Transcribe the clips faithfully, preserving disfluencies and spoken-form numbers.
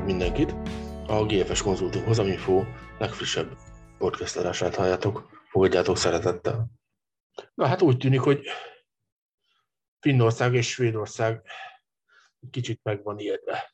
mindenkit! A gé ef es Consulting Hozaminfo legfrissebb podcast adását halljátok. Fogadjátok szeretettel! Na hát úgy tűnik, hogy Finnország és Svédország kicsit meg van ijedve.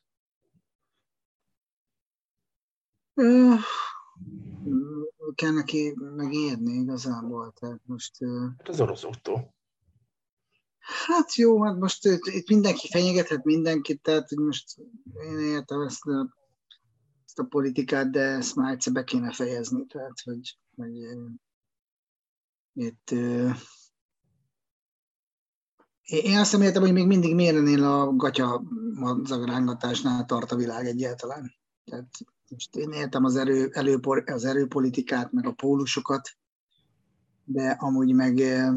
Kell neki megijedni igazából, tehát most... Hát az oroszoktól. Hát jó, hát most itt mindenki fenyegethet mindenkit, tehát hogy most én értem ezt a, ezt a politikát, de ezt már egyszer be kéne fejezni, tehát hogy, hogy itt... Én azt nem értem, hogy még mindig miért ennél a gatya zagrángatásnál tart a világ egyáltalán. Tehát most én értem az, erő, elő, az erőpolitikát, meg a pólusokat, de amúgy meg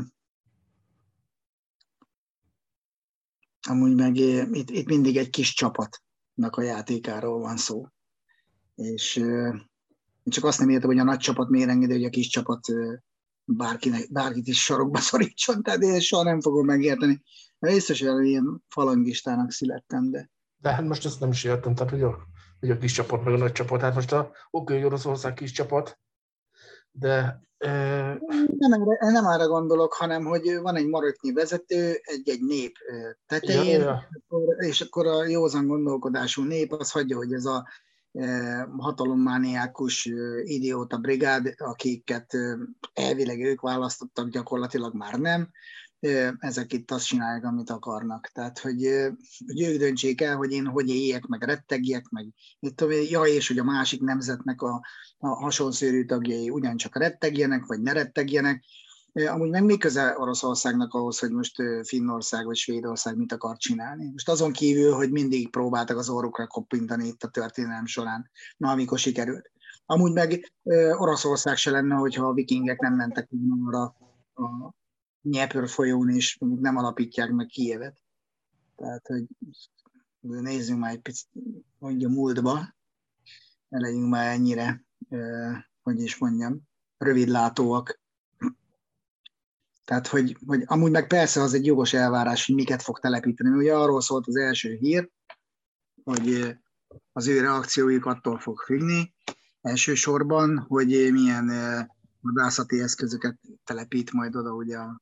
amúgy meg itt, itt mindig egy kis csapatnak a játékáról van szó. És én csak azt nem értem, hogy a nagy csapat miért engedi, hogy a kis csapat bárkinek, bárkit is sarokba szorítson, tehát én soha nem fogom megérteni. Biztos, hogy ilyen falangistának születtem, de... De hát most ezt nem is értem, tehát hogy a, hogy a kis csapat meg a nagy csapat. Hát most a oké, hogy Oroszország kis csapat, de... E... Nem, erre, nem arra gondolok, hanem hogy van egy maradnyi vezető, egy-egy nép tetején, ja, ja. És akkor a józan gondolkodású nép az hagyja, hogy ez a hatalommániákus idióta brigád, akiket elvileg ők választottak, gyakorlatilag már nem, ezek itt azt csinálják, amit akarnak. Tehát, hogy, hogy ők döntsék el, hogy én hogy éljek, meg rettegjek, meg mit tudom, ja, és hogy a másik nemzetnek a, a hasonszőrű tagjai ugyancsak rettegjenek, vagy ne rettegjenek. Amúgy meg mi köze Oroszországnak ahhoz, hogy most Finnország vagy Svédország mit akar csinálni? Most azon kívül, hogy mindig próbáltak az orrukra koppintani itt a történelem során, na amikor sikerült. Amúgy meg Oroszország se lenne, hogyha a vikingek nem mentek arra a Dnyepr folyón, és nem alapítják meg Kijevet. Tehát, hogy nézzünk már egy picit, mondja, múltba, ne legyünk már ennyire, hogy is mondjam, rövidlátóak. Tehát, hogy, hogy amúgy meg persze az egy jogos elvárás, hogy miket fog telepíteni. Ugye arról szólt az első hír, hogy az ő reakciójuk attól fog függni, elsősorban, hogy milyen vadászati eszközöket telepít majd oda ugye a,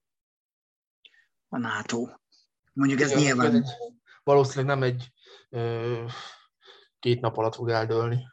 a NATO. Mondjuk ez igen, nyilván... Egy, valószínűleg nem egy ö, két nap alatt fog eldőlni.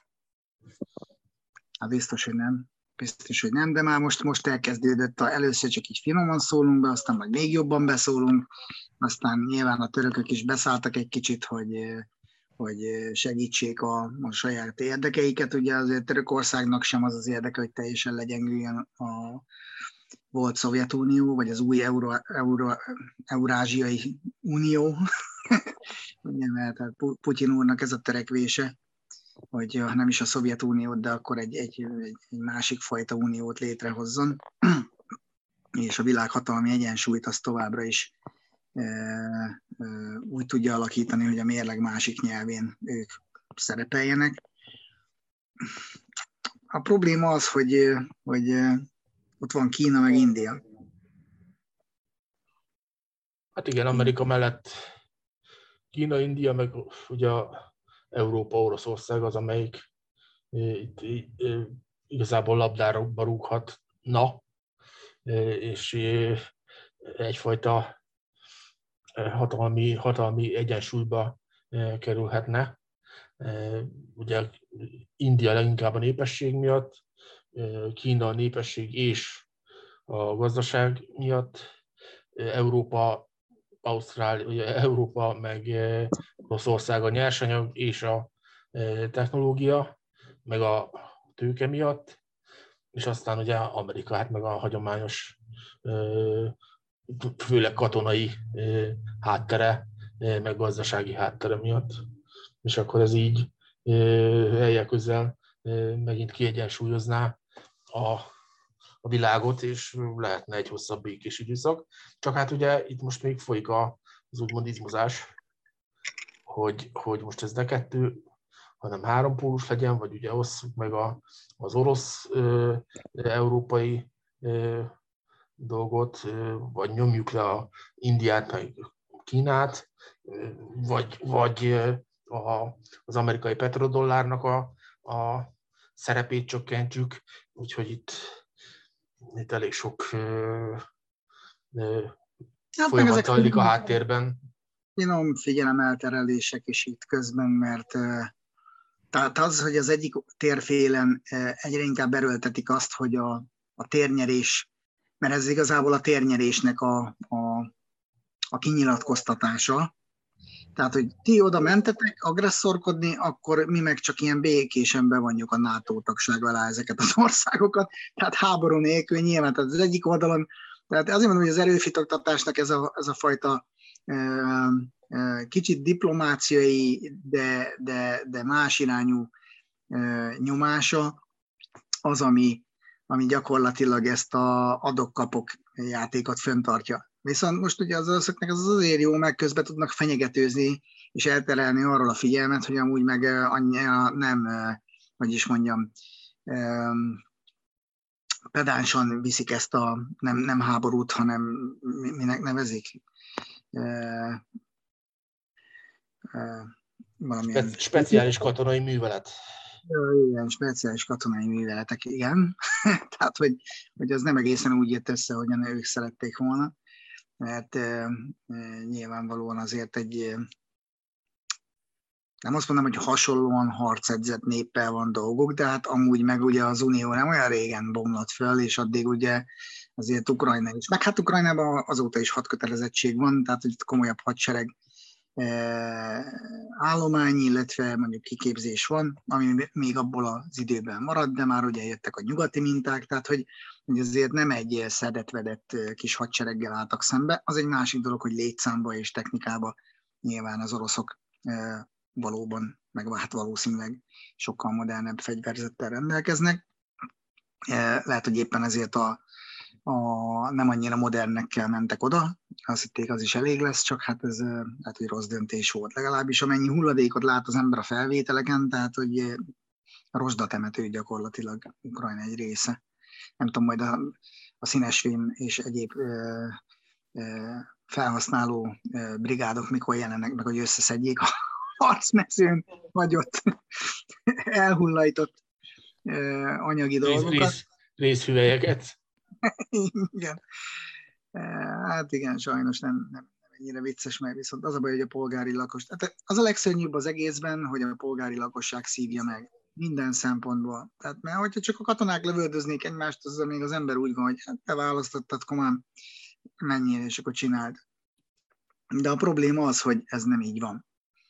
Hát biztos, hogy nem. Biztos, hogy nem, de már most, most elkezdődött, a, először csak így finoman szólunk be, aztán majd még jobban beszólunk, aztán nyilván a törökök is beszálltak egy kicsit, hogy, hogy segítsék a, a saját érdekeiket. Ugye azért Törökországnak sem az az érdeke, hogy teljesen legyengüljön a volt Szovjetunió, vagy az új Euró, Euró, Eurázsiai Unió. Ugye, mert Putyin úrnak ez a törekvése, hogy nem is a Szovjetuniót, de akkor egy, egy, egy másik fajta uniót létrehozzon, és a világhatalmi egyensúlyt azt továbbra is e, e, úgy tudja alakítani, hogy a mérleg másik nyelvén ők szerepeljenek. A probléma az, hogy, hogy ott van Kína meg India. Hát igen, Amerika mellett Kína, India, meg ugye Európa, Oroszország az, amelyik itt igazából labdára rúghatna, és egyfajta hatalmi, hatalmi egyensúlyba kerülhetne. Ugye India leginkább a népesség miatt, Kína a népesség és a gazdaság miatt, Európa, Ausztrália, ugye Európa meg Oroszország a nyersanyag és a technológia, meg a tőke miatt, és aztán ugye Amerika, hát meg a hagyományos, főleg katonai háttere, meg gazdasági háttere miatt. És akkor ez így helyek közel megint kiegyensúlyozná a, a világot, és lehetne egy hosszabb békés időszak. Csak hát ugye itt most még folyik az úgymond izmozás, hogy, hogy most ez ne kettő, hanem három pólus legyen, vagy ugye osszuk meg a, az orosz-európai dolgot, vagy nyomjuk le a Indiát, meg Kínát, vagy, vagy a, az amerikai petrodollárnak a, a szerepét csökkentsük, úgyhogy itt, itt elég sok ö, ö, hát folyamat zajlik a háttérben. Finom figyelemelterelések is itt közben, mert tehát az, hogy az egyik térfélen egyre inkább erőltetik azt, hogy a, a térnyerés, mert ez igazából a térnyerésnek a, a, a kinyilatkoztatása. Tehát, hogy ti oda mentetek agresszorkodni, akkor mi meg csak ilyen békésen bevonjuk a NATO tagság alá ezeket az országokat. Tehát háború nélkül nyilván, tehát az egyik oldalon, tehát azért mondom, hogy az erőfitoktatásnak ez a, ez a fajta kicsit diplomáciai, de, de, de más irányú nyomása az, ami, ami gyakorlatilag ezt a adok-kapok játékot fenntartja. Viszont most ugye az oroszoknak az azért jó, meg közben tudnak fenyegetőzni, és elterelni arról a figyelmet, hogy amúgy meg annyira nem, hogy is mondjam, pedánsan viszik ezt a nem, nem háborút, hanem minek nevezik? Uh, uh, valamilyen... Spe- speciális katonai művelet. Igen, speciális katonai műveletek, igen. Tehát, hogy, hogy az nem egészen úgy jött össze, hogyan ők szerették volna, mert uh, uh, nyilvánvalóan azért egy, uh, nem azt mondom, hogy hasonlóan harcedzett néppel van dolgok, de hát amúgy meg ugye az Unió nem olyan régen bomlott föl, és addig ugye azért Ukrajna is. Meg hát Ukrajnában azóta is hadkötelezettség van, tehát hogy komolyabb hadsereg állomány, illetve mondjuk kiképzés van, ami még abból az időben marad, de már ugye jöttek a nyugati minták, tehát hogy, hogy azért nem egy szedett-vedett kis hadsereggel álltak szembe. Az egy másik dolog, hogy létszámba és technikába nyilván az oroszok valóban, meg hát valószínűleg sokkal modernebb fegyverzettel rendelkeznek. Lehet, hogy éppen ezért a A, nem annyira modernekkel mentek oda, azt hitték, az is elég lesz, csak hát ez hát, hogy rossz döntés volt. Legalábbis amennyi hulladékot lát az ember a felvételeken, tehát hogy rozsdatemető gyakorlatilag Ukrajna egy része. Nem tudom, majd a, a színesfém és egyéb ö, ö, felhasználó ö, brigádok mikor jelennek meg, hogy összeszedjék a harcmezőn hagyott, elhullajtott ö, anyagi Rész, dolgokat. rész, részhüvelyeket. Igen. Hát igen, sajnos nem, nem, nem ennyire vicces, mert viszont az a baj, hogy a polgári lakos... Tehát az a legszörnyűbb az egészben, hogy a polgári lakosság szívja meg minden szempontból. Tehát mert hogyha csak a katonák lövöldöznék egymást, azzal még az ember úgy van, hogy hát te választottad, komán, menjél, és akkor csináld. De a probléma az, hogy ez nem így van.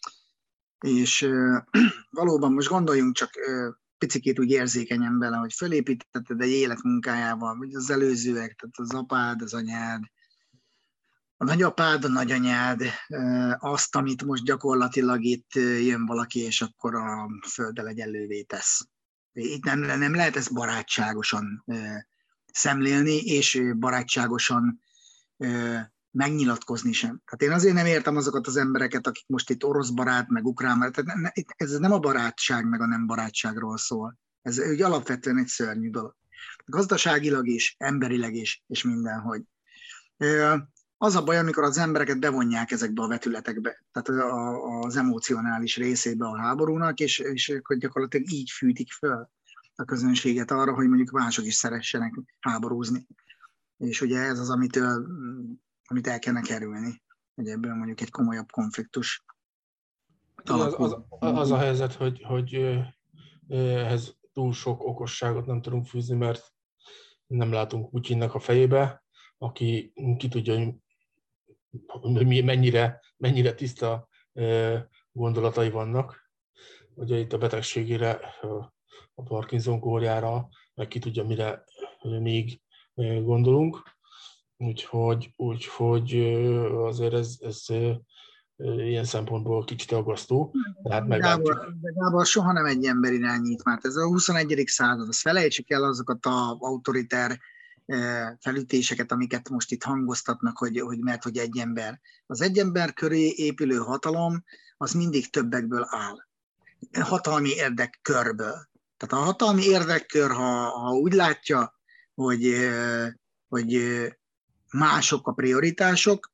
És euh, valóban most gondoljunk csak euh, picikét úgy érzékenyen bele, hogy fölépítetted egy életmunkájával, vagy az előzőek, tehát az apád, az anyád, a nagyapád, a nagyanyád, azt, amit most gyakorlatilag itt jön valaki, és akkor a földdel egyenlővé tesz. Itt nem, nem lehet ezt barátságosan szemlélni, és barátságosan megnyilatkozni sem. Tehát én azért nem értem azokat az embereket, akik most itt orosz barát, meg ukrán barát, tehát ne, ez nem a barátság, meg a nem barátságról szól. Ez úgy alapvetően egy szörnyű dolog. Gazdaságilag is, emberileg is, és mindenhogy. Az a baj, amikor az embereket bevonják ezekbe a vetületekbe, tehát az emocionális részébe a háborúnak, és, és hogy gyakorlatilag így fűtik föl a közönséget arra, hogy mondjuk mások is szeressenek háborúzni. És ugye ez az, amitől, amit el kellene kerülni, hogy ebből mondjuk egy komolyabb konfliktus alakul. Az, az, az a helyzet, hogy, hogy ehhez túl sok okosságot nem tudunk fűzni, mert nem látunk Putyinnak a fejébe, aki ki tudja, hogy mennyire, mennyire tiszta gondolatai vannak. Ugye itt a betegségére, a Parkinson-kórjára, meg ki tudja, mire még gondolunk. Úgyhogy, úgyhogy azért ez, ez ilyen szempontból kicsit aggasztó. Tehát Gábor, de Gábor, soha nem egy ember irányít már. Ez a huszonegyedik század, azt felejtsük el azokat az autoriter felütéseket, amiket most itt hangoztatnak, hogy, hogy mert hogy egy ember. Az egy ember köré épülő hatalom, az mindig többekből áll. Hatalmi érdekkörből. Tehát a hatalmi érdekkör, ha, ha úgy látja, hogy, hogy mások a prioritások,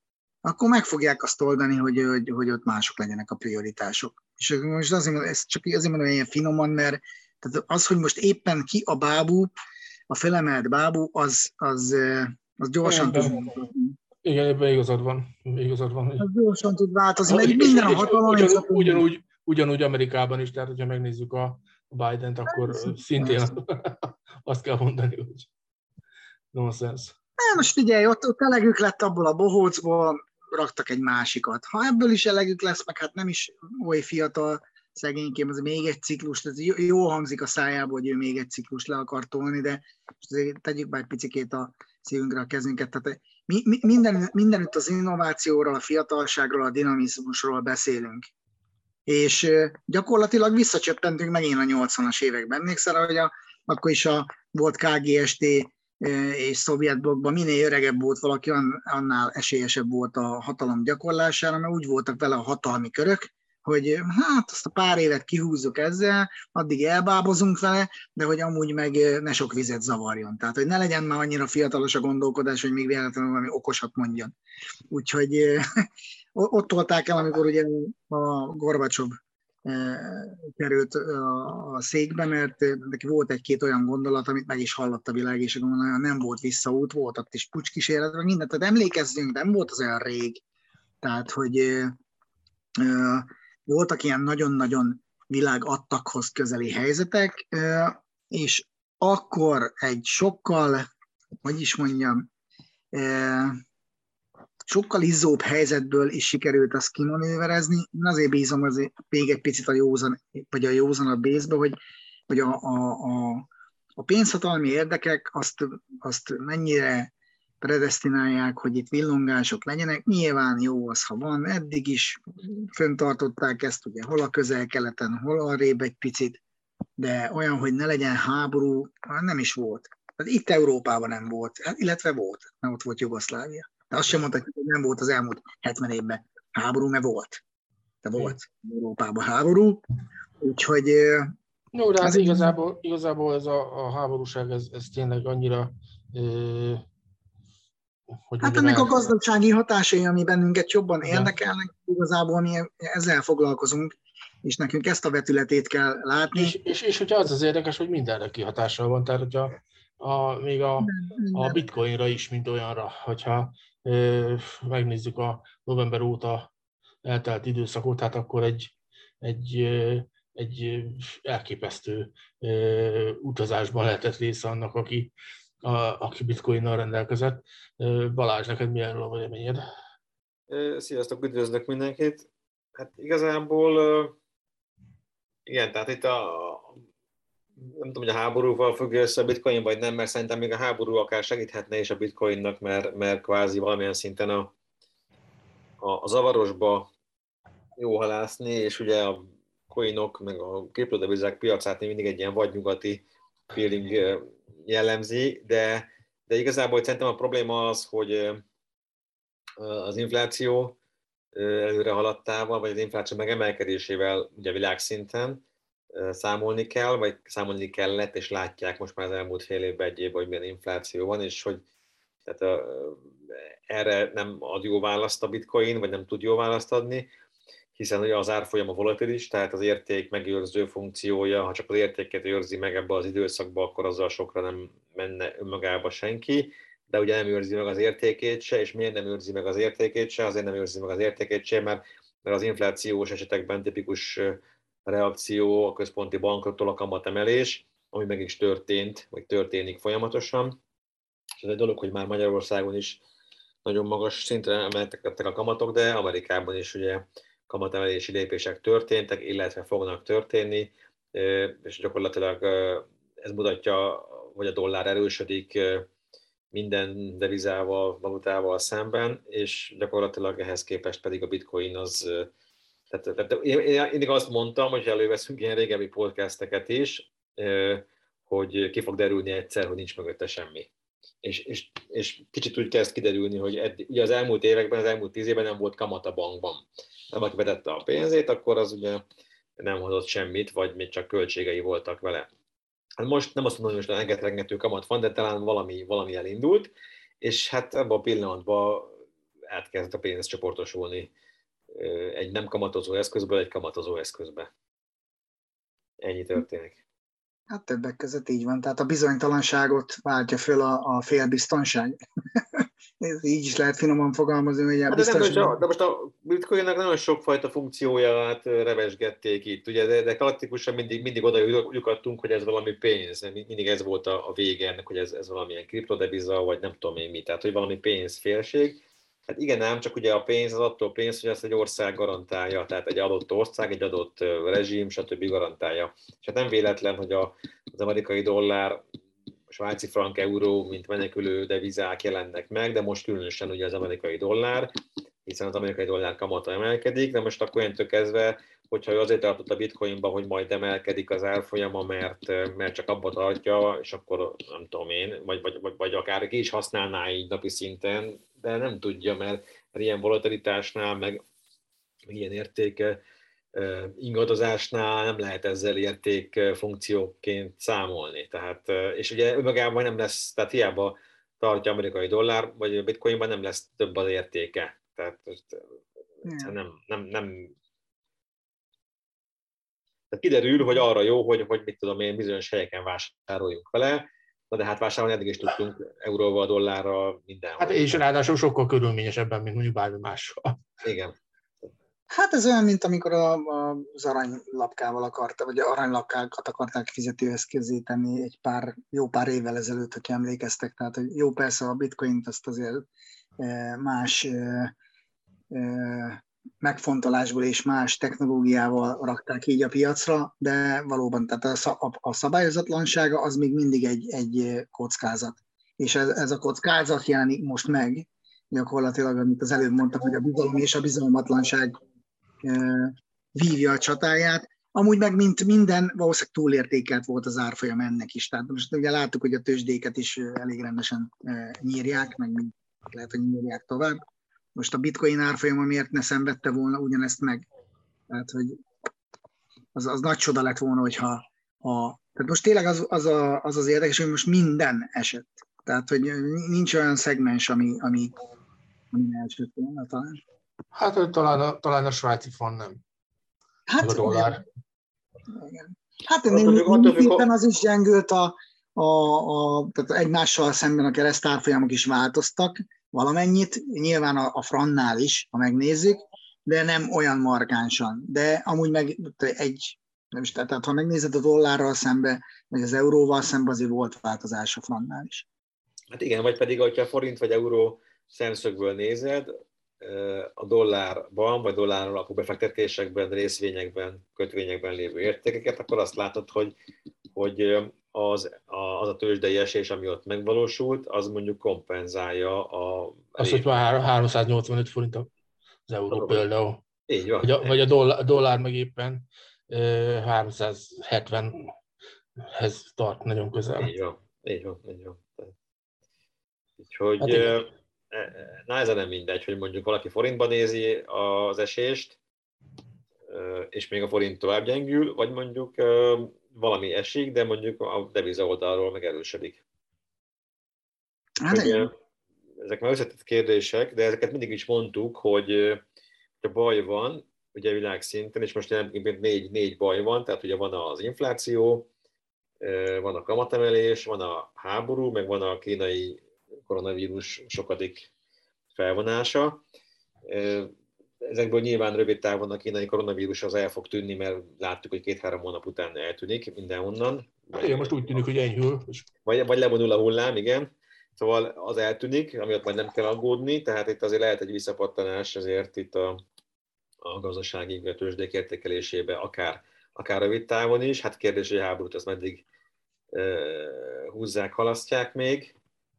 akkor meg fogják azt oldani, hogy, hogy, hogy ott mások legyenek a prioritások. És most azért mondom, ezt csak azért mondom ilyen finoman, mert tehát az, hogy most éppen ki a bábú, a felemelt bábú, az, az, az gyorsan tud változni. Igen, ebben igazad van. Igazad van. Az gyorsan tud változni, Ha, mert és, minden a és hatalom. ugyan, és ugyanúgy, ugyanúgy Amerikában is, tehát hogyha megnézzük a Bident, akkor persze, szintén persze. Azt kell mondani, hogy nonsense. Most figyelj, ott, ott elegük lett abból a bohócból, raktak egy másikat. Ha ebből is elegük lesz, meg hát nem is oly fiatal szegénykém, az még egy ciklus, ez jó hangzik a szájából, hogy ő még egy ciklus le akar tolni, de tegyük be egy picikét a szívünkre a kezünket. Tehát mi, mi, minden, mindenütt az innovációról, a fiatalságról, a dinamizmusról beszélünk. És gyakorlatilag visszacsöppentünk megint a nyolcvanas években. Emlékszel, hogy a, akkor is a, volt ká gé es té és szovjetblokkban minél öregebb volt valaki, annál esélyesebb volt a hatalom gyakorlására, mert úgy voltak vele a hatalmi körök, hogy hát azt a pár évet kihúzzuk ezzel, addig elbábozunk vele, de hogy amúgy meg ne sok vizet zavarjon. Tehát, hogy ne legyen már annyira fiatalos a gondolkodás, hogy még véletlenül valami okosat mondjon. Úgyhogy ott tolták el, amikor ugye a Gorbacsov került a székbe, mert neki volt egy-két olyan gondolat, amit meg is hallott a világ, és gondolom, nem volt visszaút, volt ott is pucskísérlet, meg mindent. Tehát emlékezzünk, nem volt az olyan rég. Tehát, hogy voltak ilyen nagyon-nagyon világ adtakhoz közeli helyzetek, és akkor egy sokkal, hogy is mondjam, sokkal izzóbb helyzetből is sikerült azt kimanőverezni. Én azért bízom azért még egy picit a józan, vagy a józanabb bészbe, hogy, hogy a, a, a, a pénzhatalmi érdekek azt, azt mennyire predesztinálják, hogy itt villongások legyenek. Nyilván jó az, ha van. Eddig is föntartották ezt, ugye hol a közel-keleten, hol arrébb egy picit, de olyan, hogy ne legyen háború, nem is volt. Tehát itt Európában nem volt, illetve volt, mert ott volt Jugoszlávia. De azt sem mondták, hogy nem volt az elmúlt hetven évben háború, mert volt. De volt Európában háború, úgyhogy... Jó, de hát igazából, igazából ez a, a háborúság, ez, ez tényleg annyira... Euh, Hogy hát ennek el... a gazdasági hatásai, ami bennünket jobban igen. érdekelnek, igazából mi ezzel foglalkozunk, és nekünk ezt a vetületét kell látni. És, és, és hogyha az az érdekes, hogy mindenre kihatással van, tehát hogyha a, még a, a bitcoinra is, mint olyanra, hogyha ö, megnézzük a november óta eltelt időszakot, hát akkor egy, egy, egy elképesztő ö, utazásban lehetett része annak, aki A, aki bitcoinnal rendelkezett. Balázs, neked mi erről a véleményed? Sziasztok, üdvözlök mindenkit. Hát igazából igen, tehát itt a nem tudom, hogy a háborúval függő össze a bitcoin, vagy nem, mert szerintem még a háború akár segíthetne is a bitcoinnak, mert, mert kvázi valamilyen szinten a, a, a zavarosba jó halászni, és ugye a coinok, meg a kriptodevizák piacát mindig egy ilyen vadnyugati feeling jellemzi, de, de igazából szerintem a probléma az, hogy az infláció előre haladtával, vagy az infláció megemelkedésével ugye világszinten számolni kell, vagy számolni kellett, és látják most már az elmúlt fél évben, egy évben, hogy milyen infláció van, és hogy tehát a, erre nem ad jó választ a bitcoin, vagy nem tud jó választ adni, hiszen ugye az árfolyam a volatilis, tehát az érték megőrző funkciója, ha csak az értéket őrzi meg ebbe az időszakba, akkor azzal sokra nem menne önmagába senki, de ugye nem őrzi meg az értékét se, és miért nem őrzi meg az értékét se? Azért nem őrzi meg az értékét se, mert, mert az inflációs esetekben tipikus reakció a központi bankoktól a kamatemelés, ami meg is történt, vagy történik folyamatosan. És ez egy dolog, hogy már Magyarországon is nagyon magas szintre emeltek a kamatok, de Amerikában is ugye kamatemelési lépések történtek, illetve fognak történni, és gyakorlatilag ez mutatja, hogy a dollár erősödik minden devizával, valutával szemben, és gyakorlatilag ehhez képest pedig a bitcoin az... Tehát, tehát én, én mindig azt mondtam, hogy előveszünk ilyen régebbi podcasteket is, hogy ki fog derülni egyszer, hogy nincs mögötte semmi. És, és, és kicsit úgy kezd kiderülni, hogy eddig, ugye az elmúlt években, az elmúlt tíz évben nem volt kamat a bankban. Nem, aki betette a pénzét, akkor az ugye nem hozott semmit, vagy még csak költségei voltak vele. Hát most nem azt mondom, hogy most rengeteg kamat van, de talán valami, valami elindult, és hát ebben a pillanatban átkezd a pénz csoportosulni egy nem kamatozó eszközből egy kamatozó eszközbe. Ennyi történik. Hát többek között így van. Tehát a bizonytalanságot váltja föl a, a félbiztonság. Ez így is lehet finoman fogalmazni, hogy a hát biztonság... de, nem, de most a bitcoinnak nagyon sokfajta funkcióját revesgették itt, ugye, de, de klasszikusan mindig, mindig oda lyukadtunk, hogy ez valami pénz. Mindig ez volt a, a vége ennek, hogy ez, ez valamilyen kriptodeviza, vagy nem tudom én mi. Tehát, hogy valami pénzfélség. Hát igen, ám, csak ugye a pénz az attól pénz, hogy ezt egy ország garantálja, tehát egy adott ország, egy adott rezsim, stb. Garantálja. És hát nem véletlen, hogy a, az amerikai dollár, a svájci frank, euró, mint menekülő devizák jelennek meg, de most különösen ugye az amerikai dollár, hiszen az amerikai dollár kamata emelkedik, de most akkor olyantól kezdve, hogyha ő azért tartott a bitcoinba, hogy majd emelkedik az árfolyama, mert, mert csak abba tartja, és akkor nem tudom én, vagy, vagy, vagy, vagy akár ki is használná így napi szinten, de nem tudja, mert, mert ilyen volatilitásnál, meg ilyen értéke ingadozásnál nem lehet ezzel érték funkcióként számolni. Tehát, és ugye önmagában nem lesz, tehát hiába tartja amerikai dollár, vagy a bitcoinban nem lesz több az értéke. Tehát nem, nem, nem. Tehát kiderül, hogy arra jó, hogy, hogy mit tudom én, bizonyos helyeken vásároljunk vele, na de hát vásárolni eddig is tudtunk euróval, dollárral, mindenhol. Hát és ráadásul sokkal körülményesebben, mint mondjuk bármi mással. Igen. Hát ez olyan, mint amikor a, a, az aranylapkával akarta, vagy aranylapkákat akarták fizetőeszközé tenni egy pár, jó pár évvel ezelőtt, hogyha emlékeztek. Tehát, hogy jó, persze a bitcoint azt azért más e, e, megfontolásból és más technológiával rakták így a piacra, de valóban tehát a, a szabályozatlansága az még mindig egy, egy kockázat. És ez, ez a kockázat jelenik most meg, gyakorlatilag, amit az előbb mondtam, hogy a bizalom és a bizalmatlanság vívja a csatáját. Amúgy meg mint minden, valószínűleg túlértékelt volt az árfolyam ennek is. Tehát most ugye láttuk, hogy a tőzsdéket is elég rendesen nyírják, meg lehet, hogy nyírják tovább. Most a bitcoin árfolyama miért ne szenvedte volna ugyanezt meg? Tehát, hogy az, az nagy csoda lett volna, hogyha... Ha, tehát most tényleg az az, a, az az érdekes, hogy most minden esett. Tehát, hogy nincs olyan szegmens, ami, ami, ami esett volna talán. Hát talán a, talán a svájci fan nem. Hát, a dollár. Igen. Hát mindenképpen az is gyengült, a, a, a, tehát egymással szemben a keresztárfolyamok is változtak valamennyit, nyilván a, a frannál is, ha megnézzük, de nem olyan markánsan. De amúgy meg egy, nem is, tehát ha megnézed a dollárral szembe, vagy az euróval szembe, azért volt változás a frannál is. Hát igen, vagy pedig, hogyha a forint vagy euró szemszögből nézed, a dollárban, vagy dollár alapú befektetésekben, részvényekben, kötvényekben lévő értékeket, akkor azt látod, hogy, hogy az, az a tőzsdei esés, ami ott megvalósult, az mondjuk kompenzálja a... Azt, hogy már háromszáznyolcvanöt forint az euró az például. Így van. Vagy a, vagy a dollár, dollár meg éppen háromszázhetvenhez tart nagyon közel. Így van, így van, így van. Úgyhogy... Hát na ez nem mindegy, hogy mondjuk valaki forintban nézi az esést, és még a forint tovább gyengül, vagy mondjuk valami esik, de mondjuk a deviza oldalról megerősödik. Hát ugye, ezek már összetett kérdések, de ezeket mindig is mondtuk, hogy a baj van, ugye világszinten, és most négy, négy baj van, tehát ugye van az infláció, van a kamatemelés, van a háború, meg van a kínai koronavírus sokadik felvonása. Ezekből nyilván rövid távon a kínai koronavírus az el fog tűnni, mert láttuk, hogy két-három hónap után eltűnik mindenhonnan. Igen, most úgy tűnik, hogy enyhül. Vagy, vagy levonul a hullám, igen. Szóval az eltűnik, amiatt majd nem kell aggódni, tehát itt azért lehet egy visszapattanás, ezért itt a, a gazdasági tőzsdék értékelésébe, akár, akár rövid távon is. Hát kérdés, hogy a háborút azt meddig e, húzzák, halasztják még.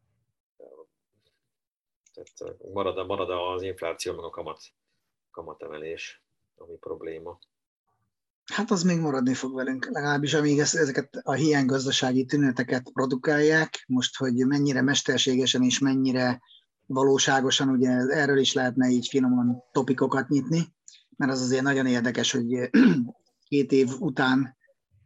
Tehát marad, marad az infláció, meg a kamat, kamatemelés, ami probléma. Hát az még maradni fog velünk, legalábbis amíg ezeket a hiánygazdasági tüneteket produkálják, most, hogy mennyire mesterségesen és mennyire valóságosan, ugye erről is lehetne így finoman topikokat nyitni, mert az azért nagyon érdekes, hogy két év után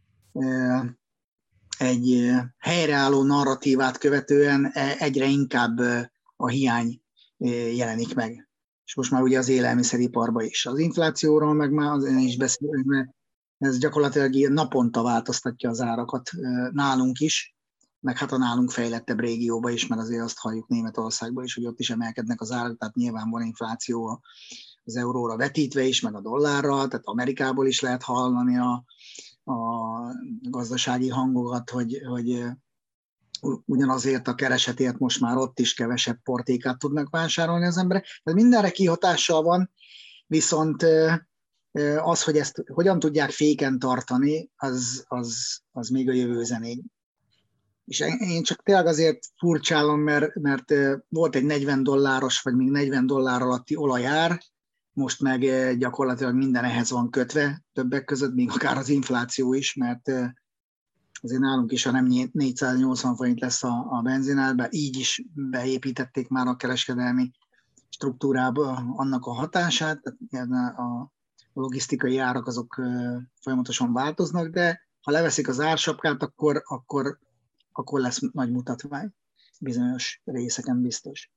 egy helyreálló narratívát követően egyre inkább a hiány jelenik meg. és most már ugye az élelmiszeriparban is. Az inflációról meg már az is beszélünk, mert ez gyakorlatilag naponta változtatja az árakat nálunk is, meg hát a nálunk fejlettebb régióban is, mert azért azt halljuk Németországban is, hogy ott is emelkednek az árak, tehát nyilván van infláció az euróra vetítve is, meg a dollárra, tehát Amerikából is lehet hallani a, a gazdasági hangokat, hogy, hogy ugyanazért a keresetért most már ott is kevesebb portékát tudnak vásárolni az emberek. Tehát mindenre kihatással van, viszont az, hogy ezt hogyan tudják féken tartani, az, az, az még a jövő zenény. És én csak tényleg azért furcsálom, mert, mert volt egy negyven dolláros, vagy még negyven dollár alatti olajár, most meg gyakorlatilag minden ehhez van kötve, többek között, még akár az infláció is, mert azért nálunk is, ha nem négyszáznyolcvan forint lesz a, a benzinár, így is beépítették már a kereskedelmi struktúrába annak a hatását, tehát a logisztikai árak azok folyamatosan változnak, de ha leveszik az ársapkát, akkor, akkor, akkor lesz nagy mutatvány bizonyos részeken biztos.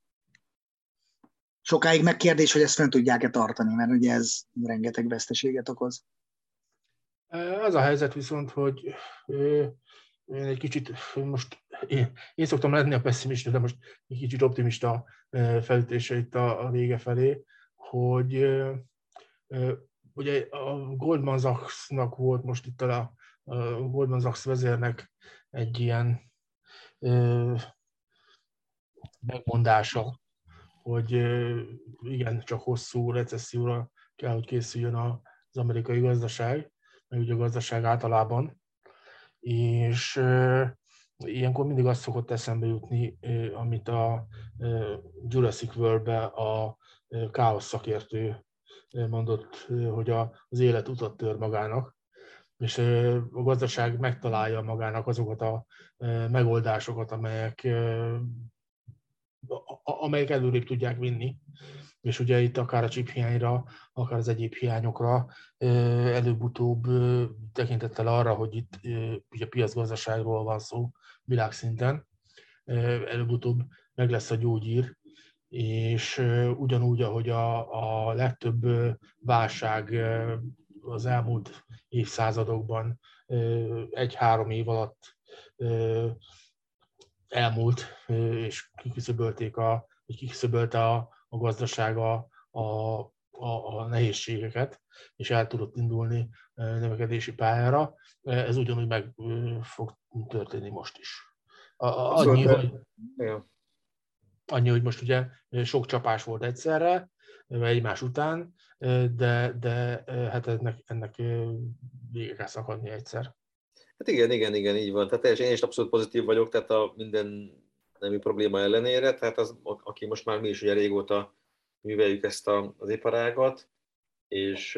Sokáig megkérdés, hogy ezt fenn tudják-e tartani, mert ugye ez rengeteg veszteséget okoz. Az a helyzet viszont, hogy én egy kicsit, most én, én szoktam lenni a pessimista, de most egy kicsit optimista felütése itt a, a vége felé, hogy ugye a Goldman Sachsnak volt most itt a, a Goldman Sachs vezérnek egy ilyen ö, megmondása, hogy ö, igen, csak hosszú recesszióra kell, hogy készüljön az amerikai gazdaság, meg ugye a gazdaság általában, és ö, ilyenkor mindig azt szokott eszembe jutni, ö, amit a ö, Jurassic World-be a ö, káosz szakértő mondott, hogy az élet utat tör magának, és a gazdaság megtalálja magának azokat a megoldásokat, amelyek, amelyek előrébb tudják vinni. És ugye itt akár a chip hiányra, akár az egyéb hiányokra előbb-utóbb tekintettel arra, hogy itt ugye piacgazdaságról van szó világszinten, előbb-utóbb meg lesz a gyógyír, és ugyanúgy, ahogy a, a legtöbb válság az elmúlt évszázadokban egy-három év alatt elmúlt, és kiküszöbölték a, kiküszöbölte a, a gazdaság a, a, a, a nehézségeket, és el tudott indulni növekedési pályára. Ez ugyanúgy meg fog történni most is. Annyi, hogy... Annyi, hogy most ugye sok csapás volt egyszerre, egymás után, de, de hát ennek, ennek vége kell szakadni egyszer. Hát igen, igen, igen, így van. Tehát én is abszolút pozitív vagyok, tehát a minden nemű probléma ellenére, tehát az, aki most már mi is ugye régóta műveljük ezt a, az iparágat, és,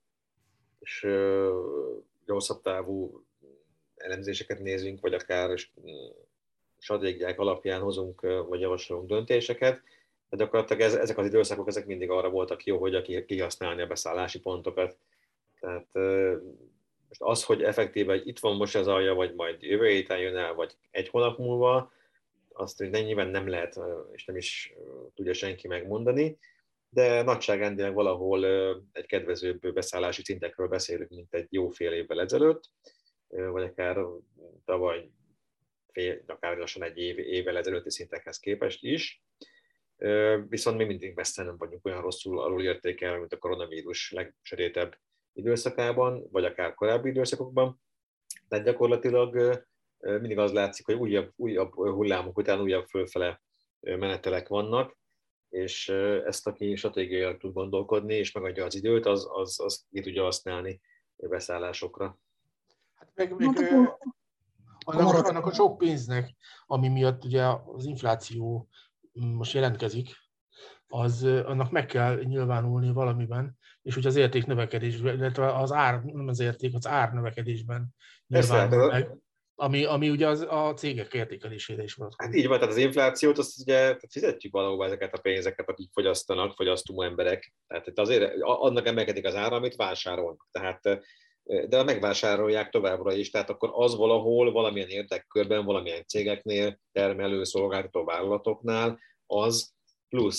és hosszabb távú elemzéseket nézünk, vagy akár stratégiák alapján hozunk, vagy javasolunk döntéseket. De gyakorlatilag ez, ezek az időszakok ezek mindig arra voltak jó, hogy kihasználni a beszállási pontokat. Tehát most az, hogy effektíve itt van most az alja, vagy majd jövő héten jön el, vagy egy hónap múlva, azt nyilván nem lehet, és nem is tudja senki megmondani, de nagyságrendileg valahol egy kedvezőbb beszállási szintekről beszélünk, mint egy jó fél évvel ezelőtt, vagy akár tavaly fél, akár lassan egy év, évvel ezelőtti szintekhez képest is. Viszont mi mindig messze nem vagyunk olyan rosszul alul értékelve, mint a koronavírus legsötétebb időszakában, vagy akár korábbi időszakokban. Tehát gyakorlatilag mindig az látszik, hogy újabb, újabb hullámok után újabb fölfele menetelek vannak, és ezt, aki stratégiailag tud gondolkodni, és megadja az időt, az, az, az ki tudja használni beszállásokra. Hát meg, meg hát, annak, annak a sok pénznek, ami miatt ugye az infláció most jelentkezik, az, annak meg kell nyilvánulni valamiben, és hogy az érték növekedésben, illetve az ár, nem az érték, az ár növekedésben nyilvánul meg, ami, ami ugye az, a cégek értékelésére is van. Hát így van, tehát az inflációt, azt ugye fizetjük valahova ezeket a pénzeket, akik fogyasztanak, fogyasztó emberek. Tehát itt azért annak emelkedik az ára, amit vásárolnak. Tehát, de megvásárolják továbbra is, tehát akkor az valahol, valamilyen érdekkörben, valamilyen cégeknél, termelő, szolgáltató vállalatoknál, az plusz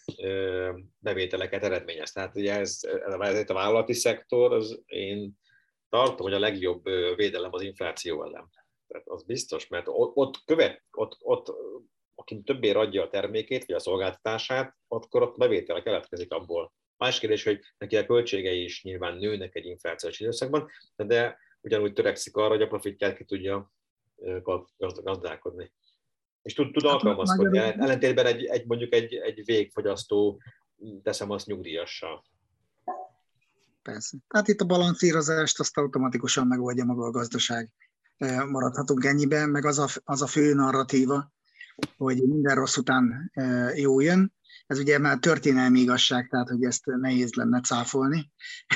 bevételeket eredményez. Tehát ugye ez, ez a vállalati szektor, az én tartom, hogy a legjobb védelem az infláció ellen. Tehát az biztos, mert ott, ott követ, ott, ott aki többért adja a termékét, vagy a szolgáltatását, akkor ott bevétele keletkezik abból. Más kérdés, hogy neki a költségei is nyilván nőnek egy inflációs időszakban, de ugyanúgy törekszik arra, hogy a profitját ki tudja gazdálkodni. És tud, tud alkalmazkodni. Hát, ellentétben egy, egy, mondjuk egy, egy végfogyasztó, teszem azt nyugdíjassal. Persze. Tehát itt a balanszírozást azt automatikusan megoldja maga a gazdaság. Maradhatunk ennyiben, meg az a, az a fő narratíva, hogy minden rossz után jó jön. Ez ugye már történelmi igazság, tehát hogy ezt nehéz lenne cáfolni.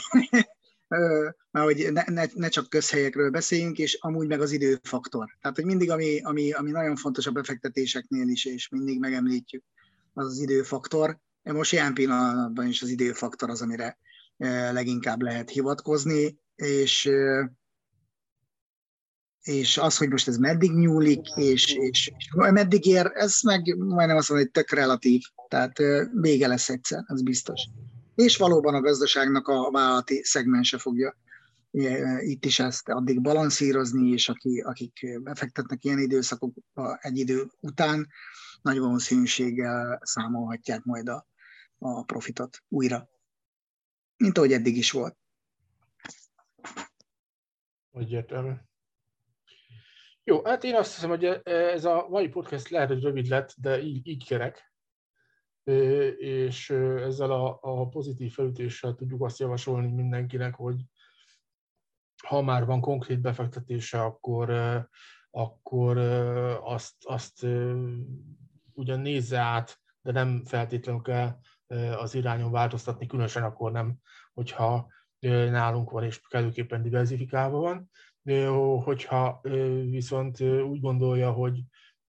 Mert hogy ne, ne, ne csak közhelyekről beszéljünk, és amúgy meg az időfaktor. Tehát, hogy mindig, ami, ami, ami nagyon fontos a befektetéseknél is, és mindig megemlítjük, az az időfaktor. Most ilyen pillanatban is az időfaktor az, amire leginkább lehet hivatkozni, és, és az, hogy most ez meddig nyúlik, és, és, és meddig ér, ez meg majdnem azt mondom, hogy tök relatív. Tehát vége lesz egyszer, ez biztos. És valóban a gazdaságnak a vállalati szegmense fogja itt is ezt addig balanszírozni, és aki, akik befektetnek ilyen időszakokba egy idő után, nagy valószínűséggel számolhatják majd a, a profitot újra. Mint ahogy eddig is volt. Egyértelmű. Jó, hát én azt hiszem, hogy ez a mai podcast lehet, hogy rövid lett, de így, így kerek. És ezzel a, a pozitív felütéssel tudjuk azt javasolni mindenkinek, hogy ha már van konkrét befektetése, akkor, akkor azt, azt ugyan nézze át, de nem feltétlenül kell az irányon változtatni, különösen akkor nem, hogyha nálunk van és kellőképpen diversifikálva van. Hogyha viszont úgy gondolja, hogy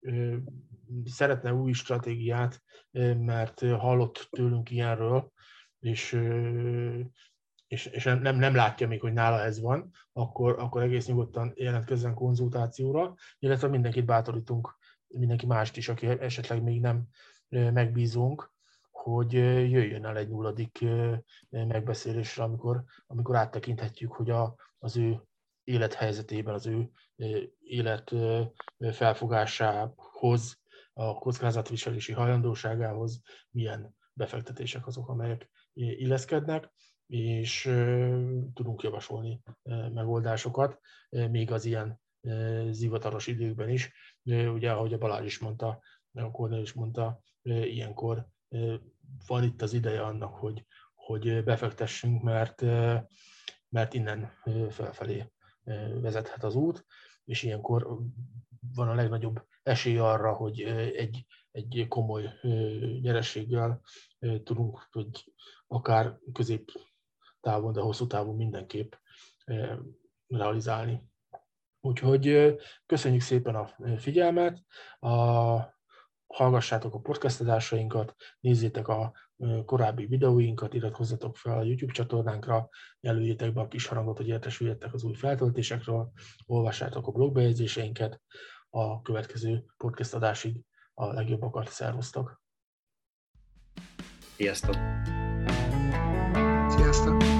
szeretne új stratégiát, mert hallott tőlünk ilyenről, és, és, és nem, nem látja még, hogy nála ez van, akkor, akkor egész nyugodtan jelentkezzen konzultációra, illetve mindenkit bátorítunk, mindenki mást is, aki esetleg még nem megbízunk, hogy jöjjön el egy nulladik megbeszélésre, amikor, amikor áttekinthetjük, hogy a, az ő élethelyzetében, az ő élet felfogásához, a kockázatviselési hajlandóságához milyen befektetések azok, amelyek illeszkednek, és tudunk javasolni megoldásokat, még az ilyen zivataros időkben is. Ugye, ahogy a Balázs is mondta, a Kornél is mondta, ilyenkor van itt az ideje annak, hogy, hogy befektessünk, mert, mert innen felfelé vezethet az út, és ilyenkor van a legnagyobb esély arra, hogy egy, egy komoly nyereséggel tudunk, hogy akár középtávon, de hosszú távon mindenképp realizálni. Úgyhogy köszönjük szépen a figyelmet, a hallgassátok a podcast adásainkat, nézzétek a korábbi videóinkat, iratkozzatok fel a YouTube csatornánkra, jelöljétek be a kis harangot, hogy értesüljetek az új feltöltésekről, olvassátok a blogbejegyzéseinket, a következő podcast adásig a legjobbakat, szervusztok! Sziasztok! Sziasztok!